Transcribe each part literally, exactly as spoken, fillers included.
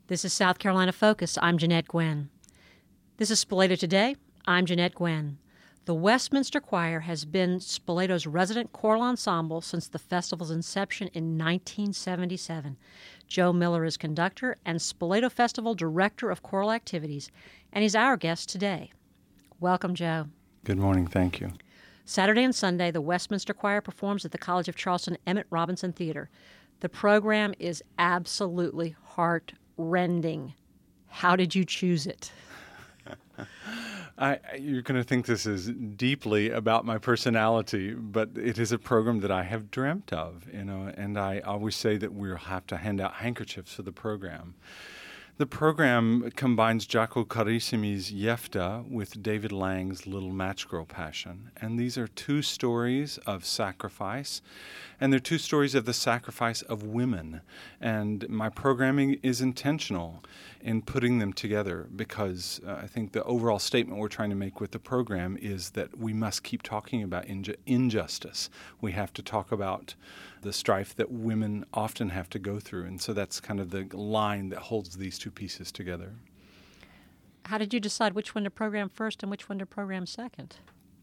This is South Carolina Focus. I'm Jeanette Gwynn. This is Spoleto Today. I'm Jeanette Gwynn. The Westminster Choir has been Spoleto's resident choral ensemble since the festival's inception in nineteen seventy-seven. Joe Miller is conductor and Spoleto Festival Director of Choral Activities, and he's our guest today. Welcome, Joe. Good morning. Thank you. Saturday and Sunday, the Westminster Choir performs at the College of Charleston Emmett Robinson Theater. The program is absolutely heart-rending. How did you choose it? I, you're going to think this is deeply about my personality, but it is a program that I have dreamt of, you know, and I always say that we'll have to hand out handkerchiefs for the program. The program combines Jaco Carissimi's Jefta with David Lang's Little Match Girl Passion. And these are two stories of sacrifice, and they're two stories of the sacrifice of women. And my programming is intentional in putting them together because uh, I think the overall statement we're trying to make with the program is that we must keep talking about inju- injustice. We have to talk about the strife that women often have to go through. And so that's kind of the line that holds these two pieces together. How did you decide which one to program first and which one to program second?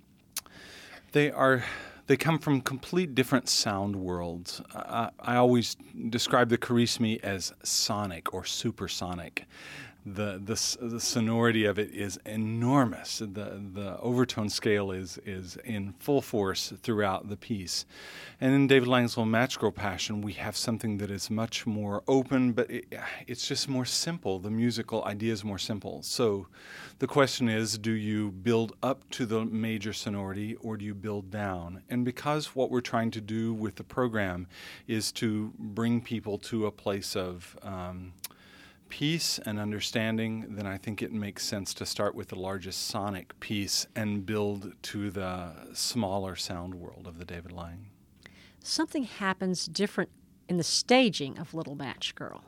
They are, they come from complete different sound worlds. Uh, I always describe the Carissimi as sonic or supersonic. The, the the sonority of it is enormous. The the overtone scale is is in full force throughout the piece. And in David Lang's Little Match Girl Passion, we have something that is much more open, but it, it's just more simple. The musical idea is more simple. So the question is, do you build up to the major sonority or do you build down? And because what we're trying to do with the program is to bring people to a place of um, peace and understanding, then I think it makes sense to start with the largest sonic piece and build to the smaller sound world of the David Lang. Something happens different in the staging of Little Match Girl.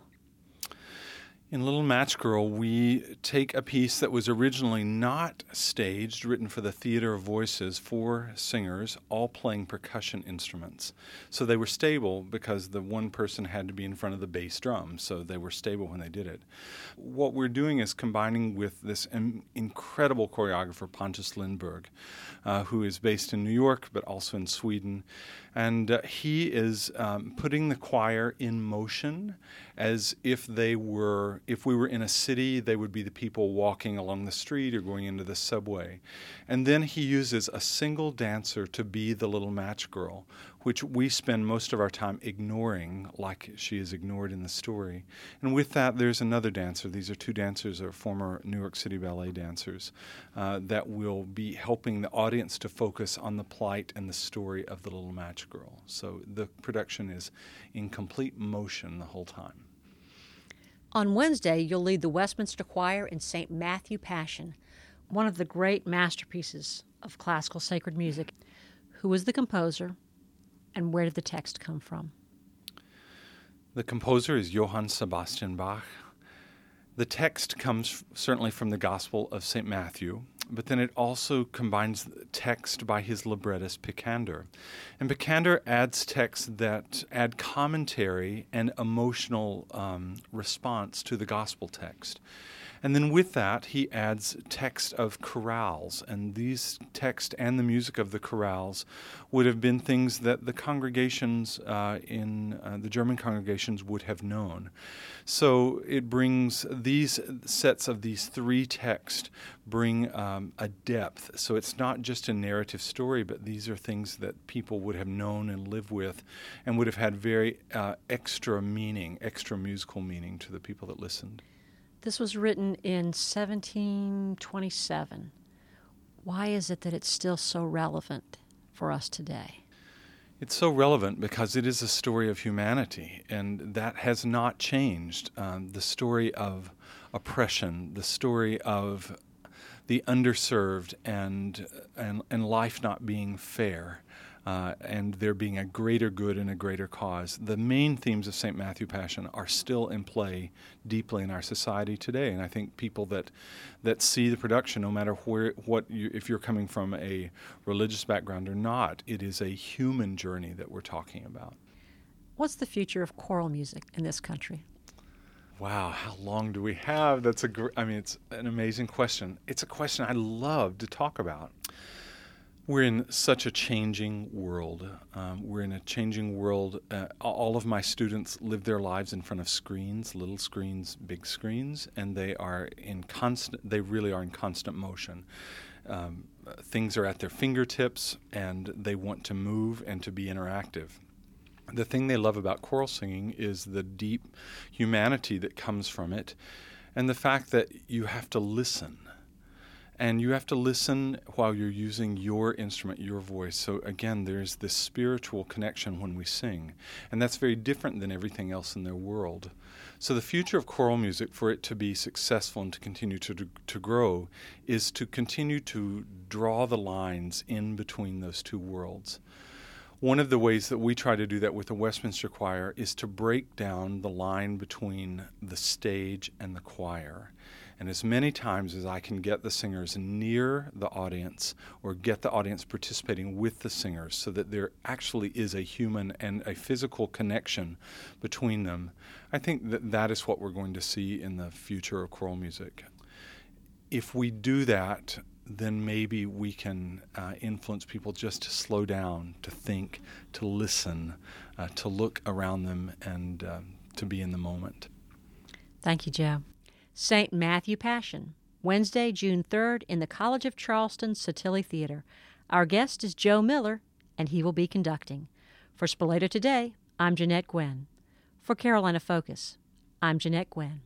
In Little Match Girl, we take a piece that was originally not staged, written for the Theater of Voices, for singers, all playing percussion instruments. So they were stable because the one person had to be in front of the bass drum, so they were stable when they did it. What we're doing is combining with this im- incredible choreographer, Pontus Lindberg, uh, who is based in New York but also in Sweden. And uh, he is um, putting the choir in motion as if they were, if we were in a city, they would be the people walking along the street or going into the subway. And then he uses a single dancer to be the little match girl, which we spend most of our time ignoring, like she is ignored in the story. And with that, there's another dancer. These are two dancers, are former New York City ballet dancers, uh, that will be helping the audience to focus on the plight and the story of the little match girl. So the production is in complete motion the whole time. On Wednesday, you'll lead the Westminster Choir in Saint Matthew Passion, one of the great masterpieces of classical sacred music. Who was the composer, and where did the text come from? The composer is Johann Sebastian Bach. The text comes certainly from the Gospel of Saint Matthew, but then it also combines text by his librettist Picander. And Picander adds texts that add commentary and emotional um, response to the Gospel text. And then with that, he adds text of chorales, and these text and the music of the chorales would have been things that the congregations uh, in uh, the German congregations would have known. So it brings these sets of these three texts bring um, a depth. So it's not just a narrative story, but these are things that people would have known and lived with and would have had very uh, extra meaning, extra musical meaning to the people that listened. This was written in seventeen twenty-seven. Why is it that it's still so relevant for us today? It's so relevant because it is a story of humanity, and that has not changed. Um, the story of oppression, the story of the underserved and and, and life not being fair, uh, and there being a greater good and a greater cause. The main themes of Saint Matthew Passion are still in play deeply in our society today, and I think people that that see the production, no matter where, what you, if you're coming from a religious background or not, it is a human journey that we're talking about. What's the future of choral music in this country? Wow, how long do we have? That's a gr- I mean, it's an amazing question. It's a question I love to talk about. We're in such a changing world. Um, we're in a changing world. Uh, all of my students live their lives in front of screens, little screens, big screens, and they are in constant, they really are in constant motion. Um, things are at their fingertips, and they want to move and to be interactive. The thing they love about choral singing is the deep humanity that comes from it, and the fact that you have to listen. And you have to listen while you're using your instrument, your voice. So again, there's this spiritual connection when we sing. And that's very different than everything else in their world. So the future of choral music, for it to be successful and to continue to, to grow, is to continue to draw the lines in between those two worlds. One of the ways that we try to do that with the Westminster Choir is to break down the line between the stage and the choir. And as many times as I can get the singers near the audience or get the audience participating with the singers so that there actually is a human and a physical connection between them, I think that that is what we're going to see in the future of choral music. If we do that, then maybe we can uh, influence people just to slow down, to think, to listen, uh, to look around them, and uh, to be in the moment. Thank you, Joe. Saint Matthew Passion, Wednesday, June third, in the College of Charleston Sotilli Theater. Our guest is Joe Miller, and he will be conducting. For Spoleto Today, I'm Jeanette Gwynn. For Carolina Focus, I'm Jeanette Gwynn.